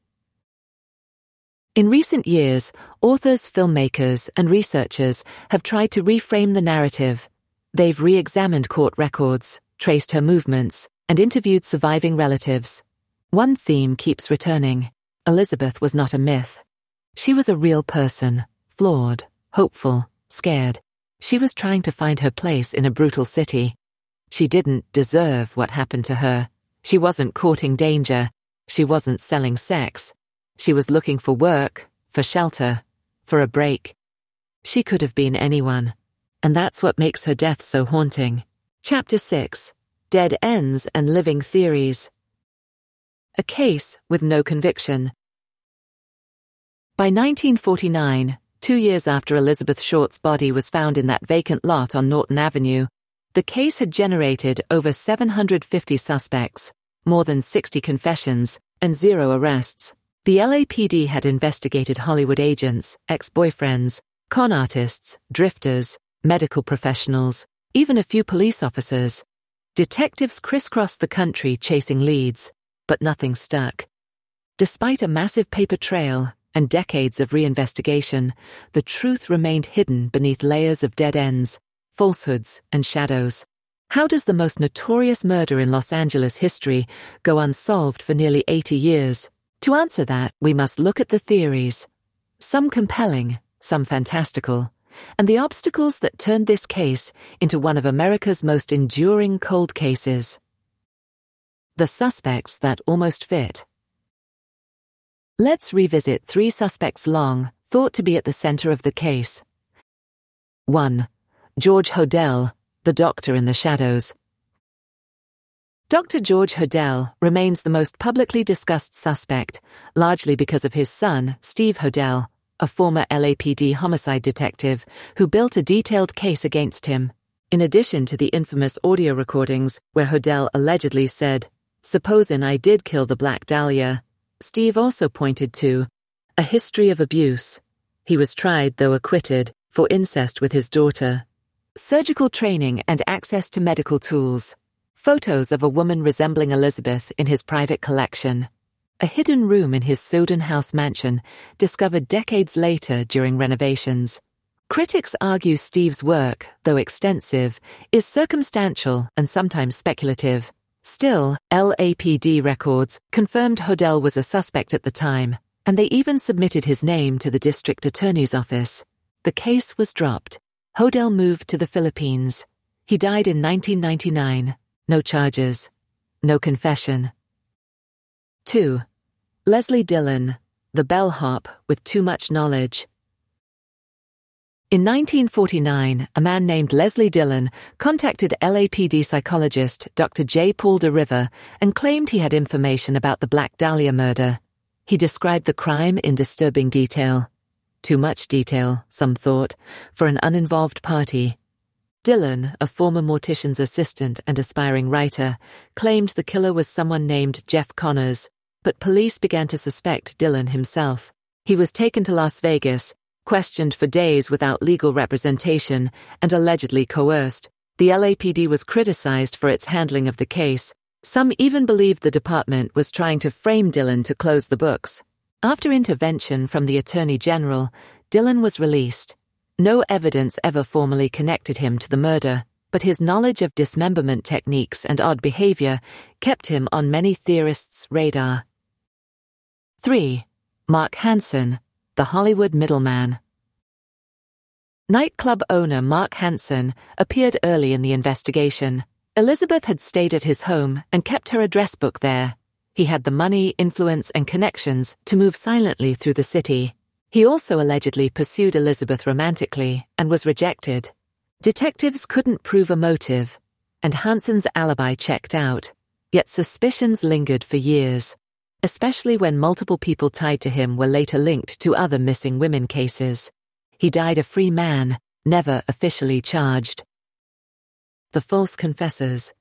In recent years, authors, filmmakers, and researchers have tried to reframe the narrative. They've re-examined court records, traced her movements, and interviewed surviving relatives. One theme keeps returning. Elizabeth was not a myth. She was a real person, flawed, hopeful, scared. She was trying to find her place in a brutal city. She didn't deserve what happened to her. She wasn't courting danger. She wasn't selling sex. She was looking for work, for shelter, for a break. She could have been anyone. And that's what makes her death so haunting. Chapter six. Dead Ends and Living Theories. A case with no conviction. By nineteen forty-nine, two years after Elizabeth Short's body was found in that vacant lot on Norton Avenue, the case had generated over seven hundred fifty suspects, more than sixty confessions, and zero arrests. The L A P D had investigated Hollywood agents, ex-boyfriends, con artists, drifters, medical professionals, even a few police officers. Detectives crisscrossed the country chasing leads, but nothing stuck. Despite a massive paper trail and decades of reinvestigation, the truth remained hidden beneath layers of dead ends, falsehoods, and shadows. How does the most notorious murder in Los Angeles history go unsolved for nearly eighty years? To answer that, we must look at the theories. Some compelling, some fantastical, and the obstacles that turned this case into one of America's most enduring cold cases. The suspects that almost fit. Let's revisit three suspects long, thought to be at the center of the case. one. George Hodel, the doctor in the shadows. Doctor George Hodel remains the most publicly discussed suspect, largely because of his son, Steve Hodel, a former L A P D homicide detective who built a detailed case against him. In addition to the infamous audio recordings where Hodel allegedly said, "Supposin' I did kill the Black Dahlia," Steve also pointed to a history of abuse, He was tried, though acquitted, for incest with his daughter. Surgical training and access to medical tools. Photos of a woman resembling Elizabeth in his private collection. A hidden room in his Soden House mansion, discovered decades later during renovations. Critics argue Steve's work, though extensive, is circumstantial and sometimes speculative. Still, L A P D records confirmed Hodel was a suspect at the time, and they even submitted his name to the district attorney's office. The case was dropped. Hodel moved to the Philippines. He died in nineteen ninety-nine. No charges. No confession. two. Leslie Dillon, the bellhop with too much knowledge. In nineteen forty-nine, a man named Leslie Dillon contacted L A P D psychologist Doctor J. Paul de River and claimed he had information about the Black Dahlia murder. He described the crime in disturbing detail. Too much detail, some thought, for an uninvolved party. Dillon, a former mortician's assistant and aspiring writer, claimed the killer was someone named Jeff Connors, but police began to suspect Dillon himself. He was taken to Las Vegas, questioned for days without legal representation, and allegedly coerced. The L A P D was criticized for its handling of the case. Some even believed the department was trying to frame Dillon to close the books. After intervention from the Attorney General, Dillon was released. No evidence ever formally connected him to the murder, but his knowledge of dismemberment techniques and odd behavior kept him on many theorists' radar. three. Mark Hansen, the Hollywood middleman. Nightclub owner Mark Hansen appeared early in the investigation. Elizabeth had stayed at his home and kept her address book there. He had the money, influence, and connections to move silently through the city. He also allegedly pursued Elizabeth romantically and was rejected. Detectives couldn't prove a motive, and Hansen's alibi checked out. Yet suspicions lingered for years, especially when multiple people tied to him were later linked to other missing women cases. He died a free man, never officially charged. The false confessors.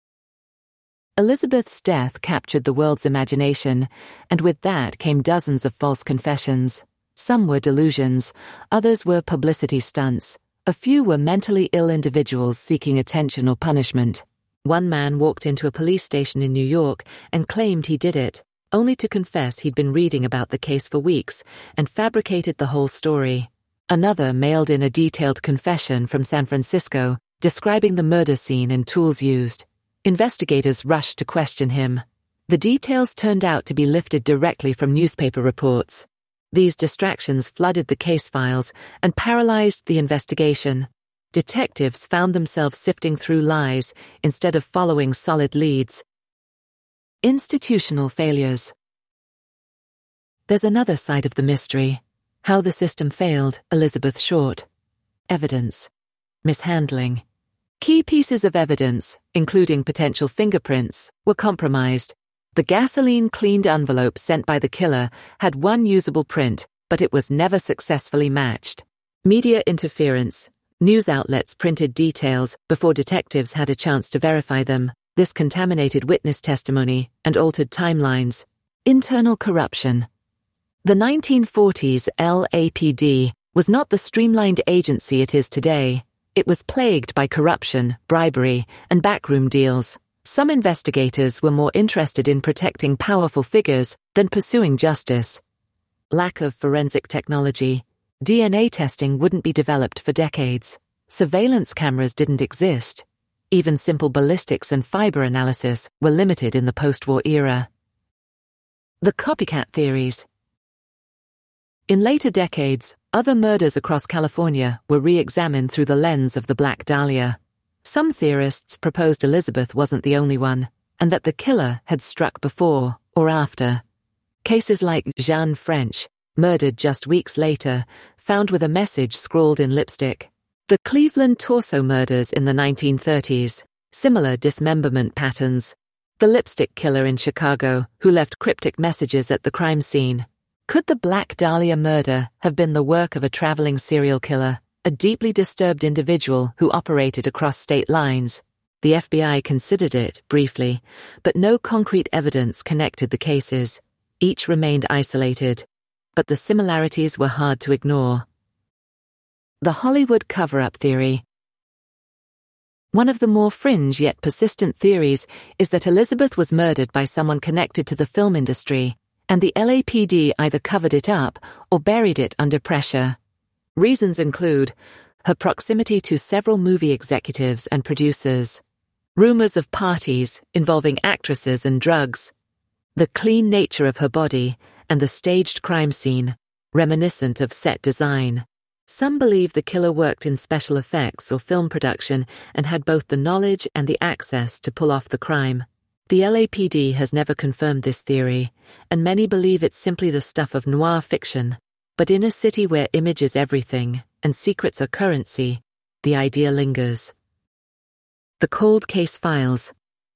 Elizabeth's death captured the world's imagination, and with that came dozens of false confessions. Some were delusions, others were publicity stunts. A few were mentally ill individuals seeking attention or punishment. One man walked into a police station in New York and claimed he did it, only to confess he'd been reading about the case for weeks and fabricated the whole story. Another mailed in a detailed confession from San Francisco, describing the murder scene and tools used. Investigators rushed to question him. The details turned out to be lifted directly from newspaper reports. These distractions flooded the case files and paralyzed the investigation. Detectives found themselves sifting through lies instead of following solid leads. Institutional failures. There's another side of the mystery. How the system failed Elizabeth Short. Evidence. Mishandling. Key pieces of evidence, including potential fingerprints, were compromised. The gasoline-cleaned envelope sent by the killer had one usable print, but it was never successfully matched. Media interference. News outlets printed details before detectives had a chance to verify them. This contaminated witness testimony and altered timelines. Internal corruption. The nineteen forties L A P D was not the streamlined agency it is today. It was plagued by corruption, bribery, and backroom deals. Some investigators were more interested in protecting powerful figures than pursuing justice. Lack of forensic technology. D N A testing wouldn't be developed for decades. Surveillance cameras didn't exist. Even simple ballistics and fiber analysis were limited in the post-war era. The copycat theories. In later decades, other murders across California were re-examined through the lens of the Black Dahlia. Some theorists proposed Elizabeth wasn't the only one, and that the killer had struck before or after. Cases like Jeanne French, murdered just weeks later, found with a message scrawled in lipstick. The Cleveland torso murders in the nineteen thirties, similar dismemberment patterns. The lipstick killer in Chicago, who left cryptic messages at the crime scene. Could the Black Dahlia murder have been the work of a traveling serial killer, a deeply disturbed individual who operated across state lines? The F B I considered it, briefly, but no concrete evidence connected the cases. Each remained isolated. but the similarities were hard to ignore. The Hollywood cover-up theory. One of the more fringe yet persistent theories is that Elizabeth was murdered by someone connected to the film industry, and the L A P D either covered it up or buried it under pressure. Reasons include her proximity to several movie executives and producers, rumors of parties involving actresses and drugs, the clean nature of her body, and the staged crime scene, reminiscent of set design. Some believe the killer worked in special effects or film production and had both the knowledge and the access to pull off the crime. The L A P D has never confirmed this theory, and many believe it's simply the stuff of noir fiction. But in a city where image is everything and secrets are currency, the idea lingers. The Cold Case Files.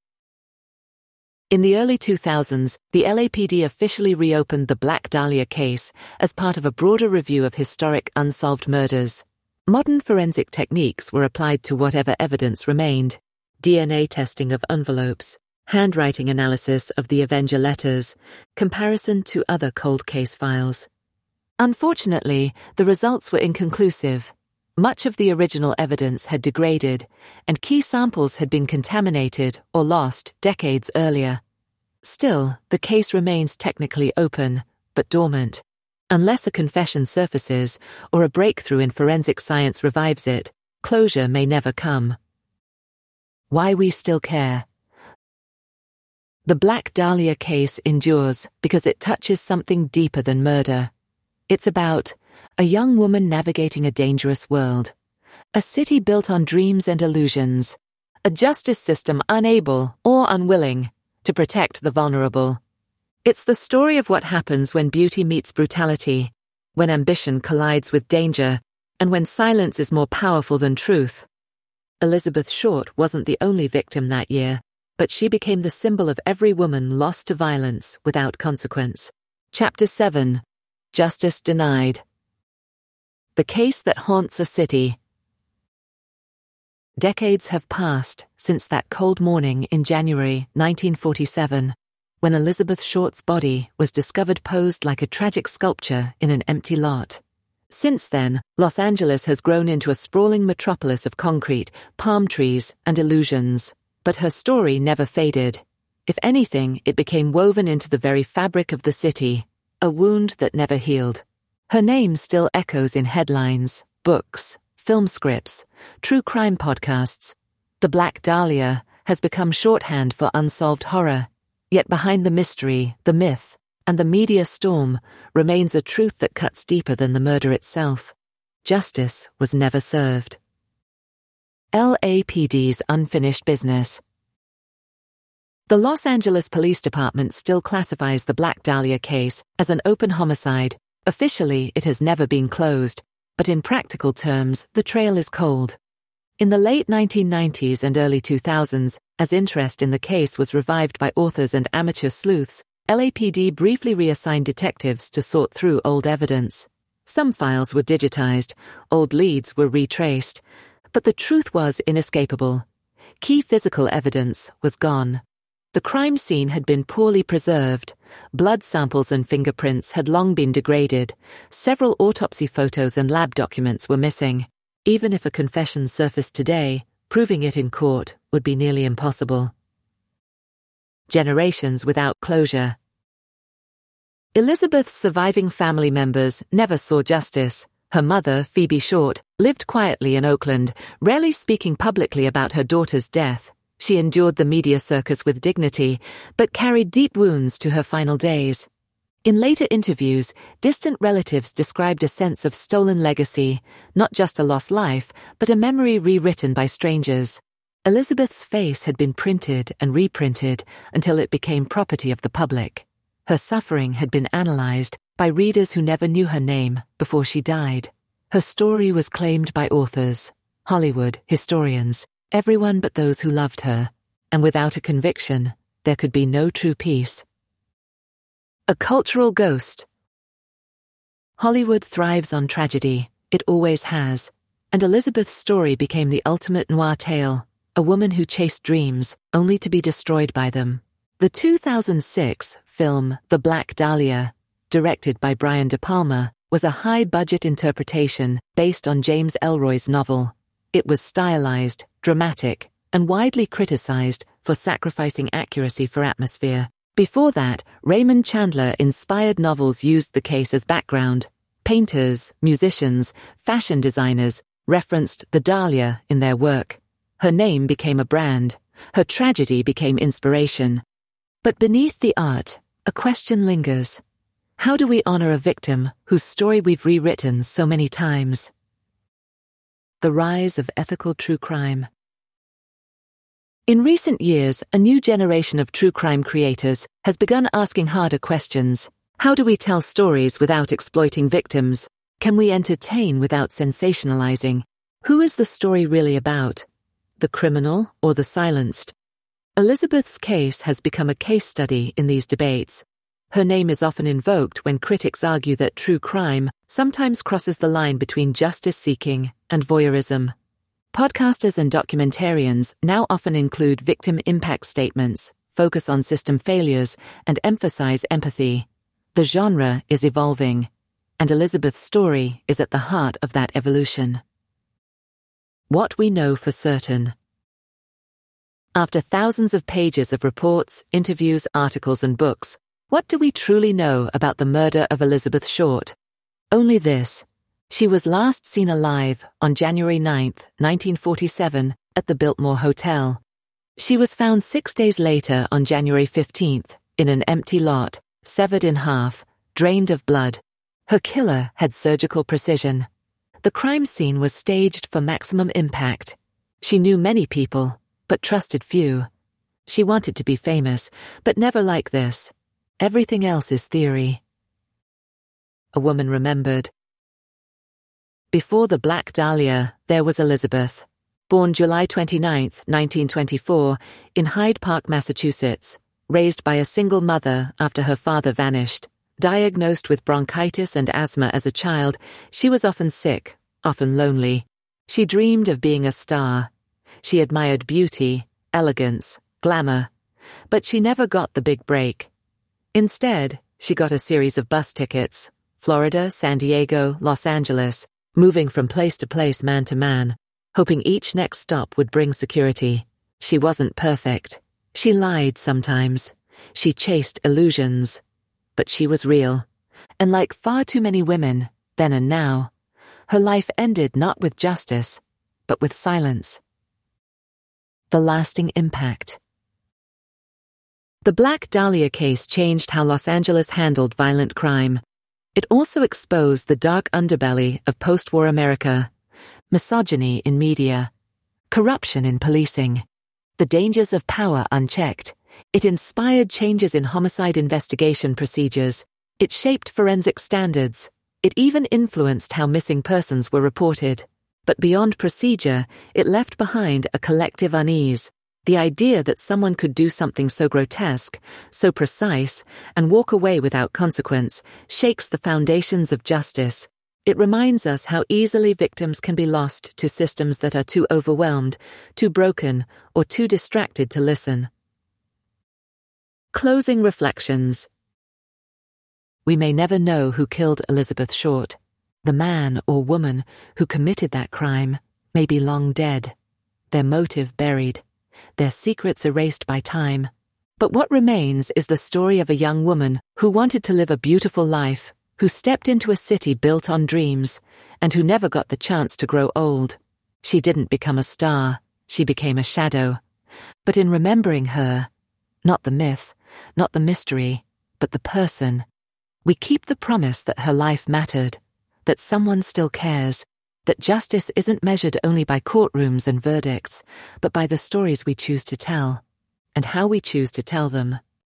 In the early two thousands, the L A P D officially reopened the Black Dahlia case as part of a broader review of historic unsolved murders. Modern forensic techniques were applied to whatever evidence remained: D N A testing of envelopes, handwriting analysis of the Avenger letters, comparison to other cold case files. Unfortunately, the results were inconclusive. Much of the original evidence had degraded, and key samples had been contaminated or lost decades earlier. Still, the case remains technically open, but dormant. Unless a confession surfaces or a breakthrough in forensic science revives it, closure may never come. Why we still care. The Black Dahlia case endures because it touches something deeper than murder. It's about a young woman navigating a dangerous world, a city built on dreams and illusions, a justice system unable or unwilling to protect the vulnerable. It's the story of what happens when beauty meets brutality, when ambition collides with danger, and when silence is more powerful than truth. Elizabeth Short wasn't the only victim that year, but she became the symbol of every woman lost to violence without consequence. Chapter seven. Justice Denied. The Case That Haunts a City. Decades have passed since that cold morning in January nineteen forty-seven, when Elizabeth Short's body was discovered posed like a tragic sculpture in an empty lot. Since then, Los Angeles has grown into a sprawling metropolis of concrete, palm trees, and illusions. But her story never faded. If anything, it became woven into the very fabric of the city, a wound that never healed. Her name still echoes in headlines, books, film scripts, true crime podcasts. The Black Dahlia has become shorthand for unsolved horror, yet behind the mystery, the myth, and the media storm remains a truth that cuts deeper than the murder itself. Justice was never served. L A P D's unfinished business. The Los Angeles Police Department still classifies the Black Dahlia case as an open homicide. Officially, it has never been closed, but in practical terms, the trail is cold. In the late nineteen nineties and early two thousands, as interest in the case was revived by authors and amateur sleuths, L A P D briefly reassigned detectives to sort through old evidence. Some files were digitized, old leads were retraced, but the truth was inescapable. Key physical evidence was gone. The crime scene had been poorly preserved. Blood samples and fingerprints had long been degraded. Several autopsy photos and lab documents were missing. Even if a confession surfaced today, proving it in court would be nearly impossible. Generations without closure. Elizabeth's surviving family members never saw justice. Her mother, Phoebe Short, lived quietly in Oakland, rarely speaking publicly about her daughter's death. She endured the media circus with dignity, but carried deep wounds to her final days. In later interviews, distant relatives described a sense of stolen legacy, not just a lost life, but a memory rewritten by strangers. Elizabeth's face had been printed and reprinted until it became property of the public. Her suffering had been analyzed by readers who never knew her name before she died. Her story was claimed by authors, Hollywood, historians, everyone but those who loved her, and without a conviction, there could be no true peace. A cultural ghost. Hollywood thrives on tragedy, it always has, and Elizabeth's story became the ultimate noir tale, a woman who chased dreams only to be destroyed by them. The two thousand six film The Black Dahlia directed by Brian De Palma, was a high-budget interpretation based on James Ellroy's novel. It was stylized, dramatic, and widely criticized for sacrificing accuracy for atmosphere. Before that, Raymond Chandler-inspired novels used the case as background. Painters, musicians, fashion designers referenced the Dahlia in their work. Her name became a brand. Her tragedy became inspiration. But beneath the art, a question lingers. How do we honor a victim whose story we've rewritten so many times? The rise of ethical true crime. In recent years, a new generation of true crime creators has begun asking harder questions. How do we tell stories without exploiting victims? Can we entertain without sensationalizing? Who is the story really about? The criminal or the silenced? Elizabeth's case has become a case study in these debates. Her name is often invoked when critics argue that true crime sometimes crosses the line between justice-seeking and voyeurism. Podcasters and documentarians now often include victim impact statements, focus on system failures, and emphasize empathy. The genre is evolving, and Elizabeth's story is at the heart of that evolution. What we know for certain. After thousands of pages of reports, interviews, articles, and books, what do we truly know about the murder of Elizabeth Short? Only this. She was last seen alive on January ninth, nineteen forty-seven, at the Biltmore Hotel. She was found six days later on January fifteenth, in an empty lot, severed in half, drained of blood. Her killer had surgical precision. The crime scene was staged for maximum impact. She knew many people, but trusted few. She wanted to be famous, but never like this. Everything else is theory. A woman remembered. Before the Black Dahlia, there was Elizabeth, born July twenty-ninth, nineteen twenty-four, in Hyde Park, Massachusetts, raised by a single mother after her father vanished. Diagnosed with bronchitis and asthma as a child, she was often sick, often lonely. She dreamed of being a star. She admired beauty, elegance, glamour, but she never got the big break. Instead, she got a series of bus tickets, Florida, San Diego, Los Angeles, moving from place to place, man to man, hoping each next stop would bring security. She wasn't perfect. She lied sometimes. She chased illusions. But she was real. And like far too many women, then and now, her life ended not with justice, but with silence. The lasting impact. The Black Dahlia case changed how Los Angeles handled violent crime. It also exposed the dark underbelly of post-war America, misogyny in media, corruption in policing, the dangers of power unchecked. It inspired changes in homicide investigation procedures. It shaped forensic standards. It even influenced how missing persons were reported. But beyond procedure, it left behind a collective unease. The idea that someone could do something so grotesque, so precise, and walk away without consequence shakes the foundations of justice. It reminds us how easily victims can be lost to systems that are too overwhelmed, too broken, or too distracted to listen. Closing reflections. We may never know who killed Elizabeth Short. The man or woman who committed that crime may be long dead, their motive buried, their secrets erased by time. But what remains is the story of a young woman who wanted to live a beautiful life, who stepped into a city built on dreams, and who never got the chance to grow old. She didn't become a star, she became a shadow. But in remembering her, not the myth, not the mystery, but the person, we keep the promise that her life mattered, that someone still cares, that justice isn't measured only by courtrooms and verdicts, but by the stories we choose to tell, and how we choose to tell them.